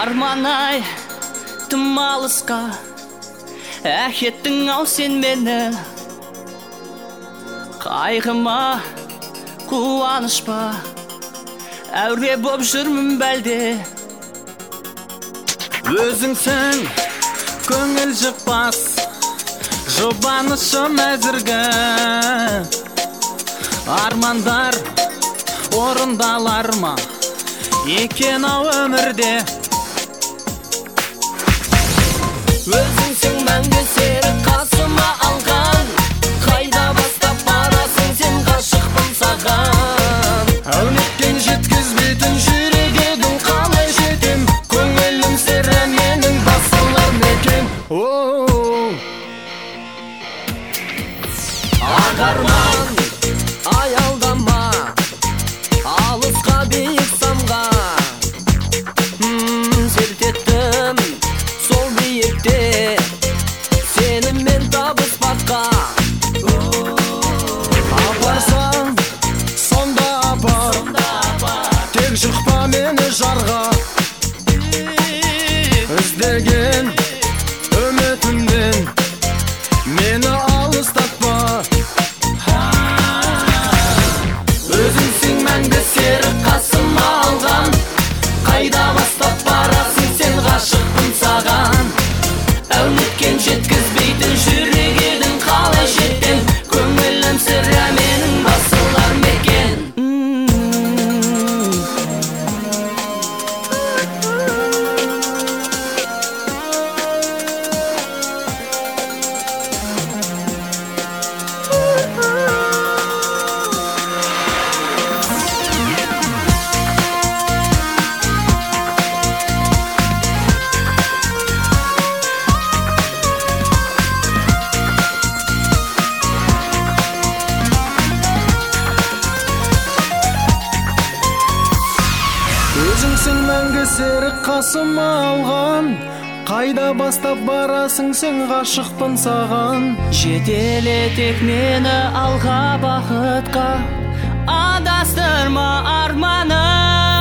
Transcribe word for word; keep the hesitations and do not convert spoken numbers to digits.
Арман-ай, тым алысқа әкеттің ау сен мені. Қайғыма қуаныш па, әуре боп жүрмін бәлде. Өзіңсің көңіл жықпас, жұбанышым әзіргі. Армандар орындалар ма екен ау өмірде? Өзіңсің мәңгі серік қасыма алған, қайда бастап барасың сен, ғашықпын саған. Әулеттен жеткізбейтін жүрек едің, қалай жетем? Көңілім сірә менің басылар мекен. Ақ арман, аялдама, алысқа биік самға. Серт еттім сол биікте, сенімен табыспаққа. Апарсаң сонда апар, тек жықпа мені жарға. Іздеген үмітімден мені алыстатпа. Өзіңсің мәңгі серік қасыма алған, қайда бастап барасың сен, ғашықпын саған. Әулеткен жеткізбейтін жүрек едің, қалай жетем? Көңілім сірә менің басылар мекен. Өзіңсің мәңгі серік қасыма алған, қайда бастап барасың сен, ғашықпын саған. Жетелетек мені алға бақытқа, адастырма арманым.